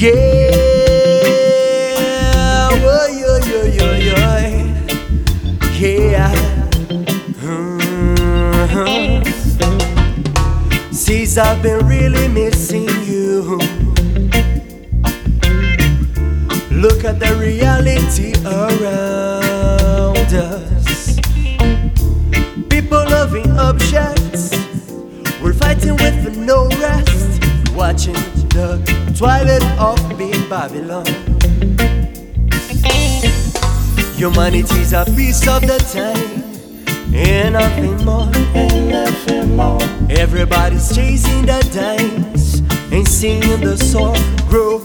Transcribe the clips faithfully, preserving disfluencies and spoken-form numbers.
Yeah, oh, yo, yo, yo, yo. Yeah. Mm-hmm. Since I've been really missing you. Look at the reality around us. People loving objects. We're fighting with no rest. Watching the twilight of Big Babylon. Humanity's a piece of the time, and nothing more, and nothing more. Everybody's chasing the dimes and seeing the soul grow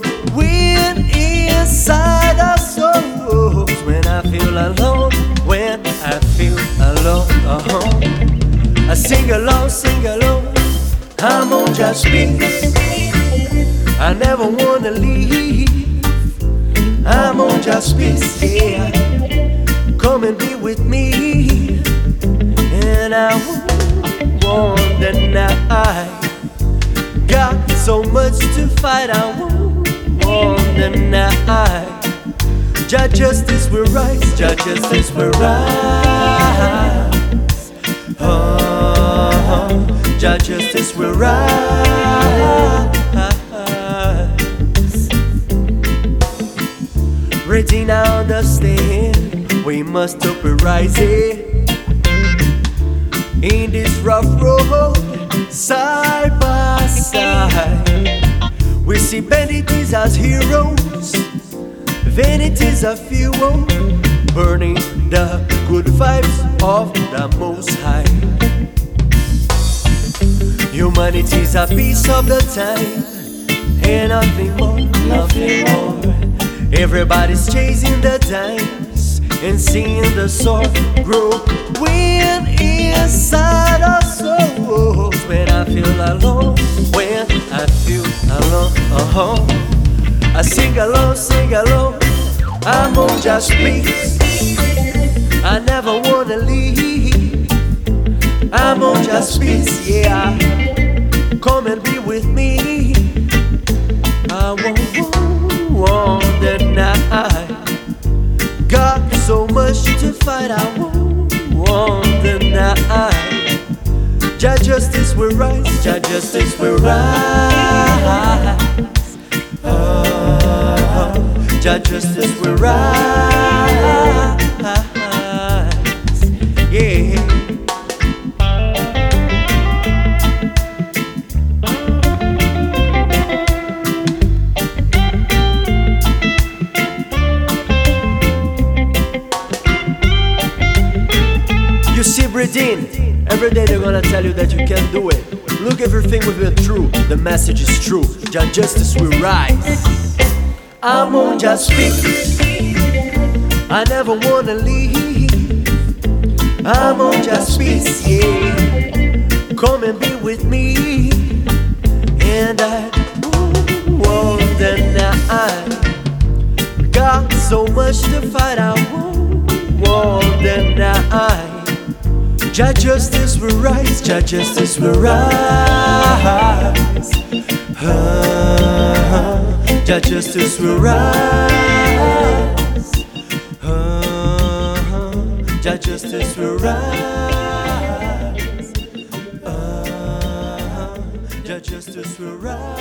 inside our souls. When I feel alone, when I feel alone, uh-huh. I sing along, sing along. I'm on just peace. I never wanna leave. I'm on just peace, yeah. Come and be with me, and I won't deny. Got so much to fight, I won't deny. Jah justice will rise, Jah justice will rise. Oh, Jah justice will rise. Ready now to stand, we must uprise it. In this rough road, side by side, we see vanities as heroes, vanities as fuel, burning the good vibes of the Most High. Humanity's a piece of the time, and nothing more, nothing more. Everybody's chasing the dimes and seeing the soul grow inside our souls. When I feel alone, when I feel alone, uh-huh. I sing along, sing along. I'm on just peace. I never wanna leave. I'm on just peace, yeah. Come and be with me. I won't, won't deny. Got so much to fight, I won't, won't deny. Jah justice will rise, Jah justice will rise. Oh, Jah justice will rise. Yeah. You see, Bredin, every day they're gonna tell you that you can't do it. Look, everything we've been through, the message is true. Jah justice will rise. I'm on just peace. I never wanna leave. I'm on just peace, yeah. Come and be with me, and I won't deny. Got so much to fight, I won't deny. Jah justice will rise, Jah justice will rise. Uh, Jah justice will rise. Uh, Jah justice will rise. Uh, Jah justice will rise.